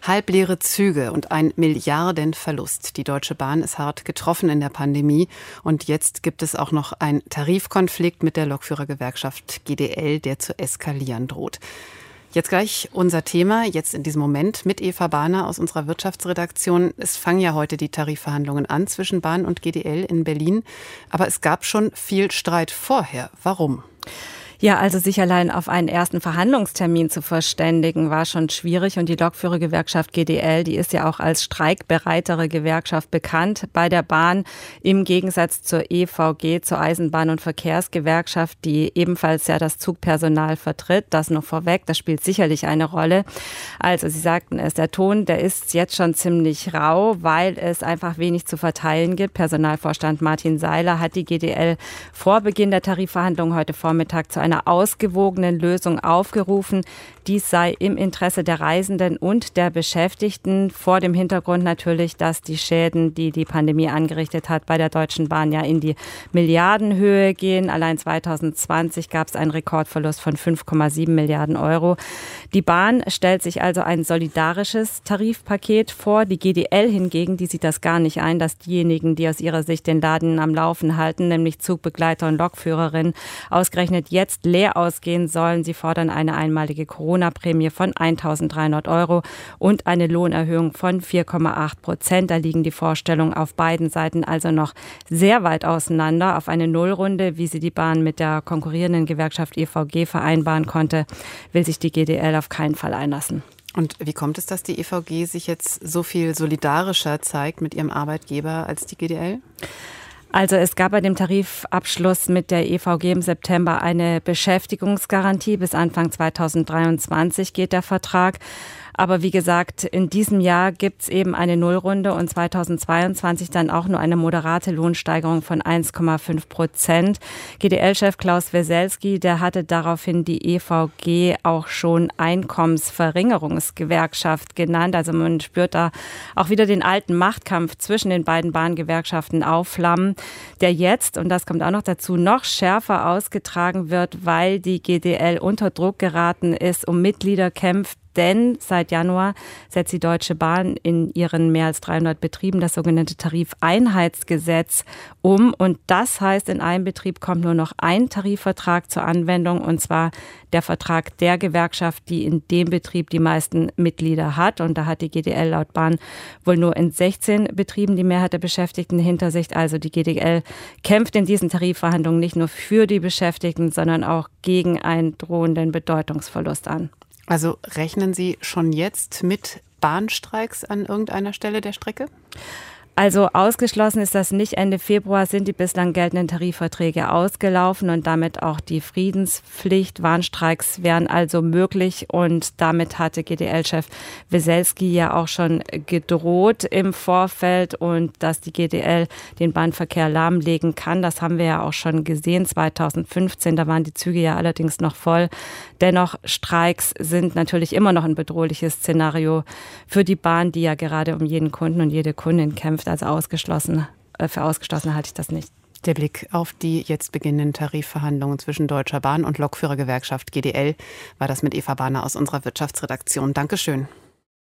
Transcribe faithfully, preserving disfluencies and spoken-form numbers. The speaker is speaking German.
Halbleere Züge und ein Milliardenverlust. Die Deutsche Bahn ist hart getroffen in der Pandemie. Und jetzt gibt es auch noch einen Tarifkonflikt mit der Lokführergewerkschaft G D L, der zu eskalieren droht. Jetzt gleich unser Thema, jetzt in diesem Moment mit Eva Bahner aus unserer Wirtschaftsredaktion. Es fangen ja heute die Tarifverhandlungen an zwischen Bahn und G D L in Berlin. Aber es gab schon viel Streit vorher. Warum? Ja, also sich allein auf einen ersten Verhandlungstermin zu verständigen, war schon schwierig. Und die Lokführergewerkschaft G D L, die ist ja auch als streikbereitere Gewerkschaft bekannt bei der Bahn, im Gegensatz zur E V G, zur Eisenbahn- und Verkehrsgewerkschaft, die ebenfalls ja das Zugpersonal vertritt. Das noch vorweg, das spielt sicherlich eine Rolle. Also Sie sagten es, der Ton, der ist jetzt schon ziemlich rau, weil es einfach wenig zu verteilen gibt. Personalvorstand Martin Seiler hat die G D L vor Beginn der Tarifverhandlungen heute Vormittag zu einer ausgewogenen Lösung aufgerufen. Dies sei im Interesse der Reisenden und der Beschäftigten, vor dem Hintergrund natürlich, dass die Schäden, die die Pandemie angerichtet hat, bei der Deutschen Bahn ja in die Milliardenhöhe gehen. Allein zwanzig zwanzig gab es einen Rekordverlust von fünf Komma sieben Milliarden Euro. Die Bahn stellt sich also ein solidarisches Tarifpaket vor. Die G D L hingegen, die sieht das gar nicht ein, dass diejenigen, die aus ihrer Sicht den Laden am Laufen halten, nämlich Zugbegleiter und Lokführerinnen, ausgerechnet jetzt leer ausgehen sollen. Sie fordern eine einmalige Corona-Prämie von eintausenddreihundert Euro und eine Lohnerhöhung von vier Komma acht Prozent. Da liegen die Vorstellungen auf beiden Seiten also noch sehr weit auseinander. Auf eine Nullrunde, wie sie die Bahn mit der konkurrierenden Gewerkschaft E V G vereinbaren konnte, will sich die G D L auf keinen Fall einlassen. Und wie kommt es, dass die E V G sich jetzt so viel solidarischer zeigt mit ihrem Arbeitgeber als die G D L? Also es gab bei dem Tarifabschluss mit der E V G im September eine Beschäftigungsgarantie. Bis Anfang zweitausenddreiundzwanzig geht der Vertrag. Aber wie gesagt, in diesem Jahr gibt's eben eine Nullrunde und zweitausendzweiundzwanzig dann auch nur eine moderate Lohnsteigerung von eins Komma fünf Prozent. G D L-Chef Klaus Weselski, der hatte daraufhin die E V G auch schon Einkommensverringerungsgewerkschaft genannt. Also man spürt da auch wieder den alten Machtkampf zwischen den beiden Bahngewerkschaften aufflammen, der jetzt, und das kommt auch noch dazu, noch schärfer ausgetragen wird, weil die G D L unter Druck geraten ist, um Mitglieder kämpft. Denn seit Januar setzt die Deutsche Bahn in ihren mehr als dreihundert Betrieben das sogenannte Tarifeinheitsgesetz um. Und das heißt, in einem Betrieb kommt nur noch ein Tarifvertrag zur Anwendung, und zwar der Vertrag der Gewerkschaft, die in dem Betrieb die meisten Mitglieder hat. Und da hat die G D L laut Bahn wohl nur in sechzehn Betrieben die Mehrheit der Beschäftigten hinter sich. Also die G D L kämpft in diesen Tarifverhandlungen nicht nur für die Beschäftigten, sondern auch gegen einen drohenden Bedeutungsverlust an. Also rechnen Sie schon jetzt mit Bahnstreiks an irgendeiner Stelle der Strecke? Also ausgeschlossen ist das nicht. Ende Februar sind die bislang geltenden Tarifverträge ausgelaufen und damit auch die Friedenspflicht. Warnstreiks wären also möglich, und damit hatte G D L-Chef Weselski ja auch schon gedroht im Vorfeld, und dass die G D L den Bahnverkehr lahmlegen kann. Das haben wir ja auch schon gesehen zweitausendfünfzehn. Da waren die Züge ja allerdings noch voll. Dennoch, Streiks sind natürlich immer noch ein bedrohliches Szenario für die Bahn, die ja gerade um jeden Kunden und jede Kundin kämpft. Also ausgeschlossen, für ausgeschlossen halte ich das nicht. Der Blick auf die jetzt beginnenden Tarifverhandlungen zwischen Deutscher Bahn und Lokführergewerkschaft G D L war das mit Eva Bahner aus unserer Wirtschaftsredaktion. Dankeschön.